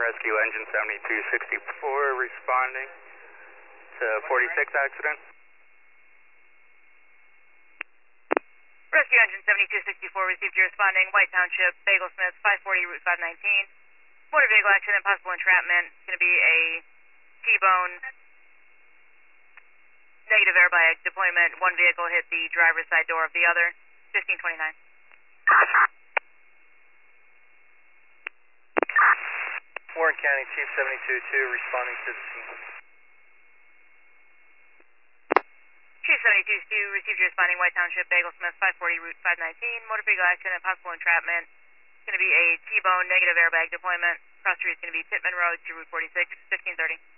Rescue Engine 7264 responding to 46 accident. Rescue Engine 7264 received your responding. White Township, Bagelsmith, 540 Route 519. Motor vehicle accident, possible entrapment. It's going to be a T-bone, negative airbag deployment. One vehicle hit the driver's side door of the other. 1529. Warren County Chief 722 responding to the scene. Chief 722 received your responding. White Township, Bagelsmith, 540 Route 519. Motor vehicle accident, possible entrapment. It's going to be a T-bone, negative airbag deployment. Cross street is going to be Pittman Road to Route 46, 1530.